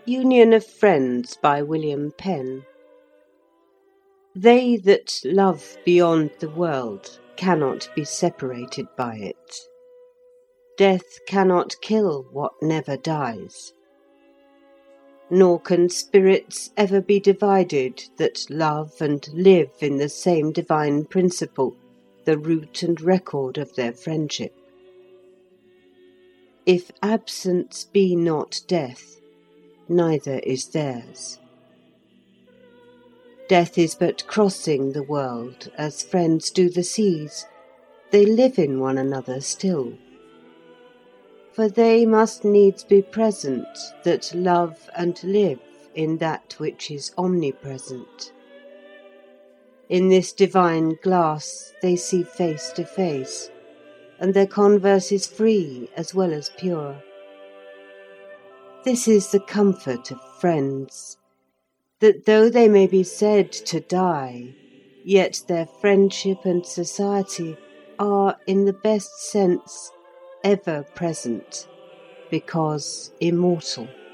Union of Friends by William Penn. They that love beyond the world cannot be separated by it. Death cannot kill what never dies. Nor can spirits ever be divided that love and live in the same divine principle, the root and record of their friendship. If absence be not death, neither is theirs. Death is but crossing the world, as friends do the seas. They live in one another still. For they must needs be present that love and live in that which is omnipresent. In this divine glass they see face to face, and their converse is free as well as pure. This is the comfort of friends, that though they may be said to die, yet their friendship and society are, in the best sense, ever present, because immortal.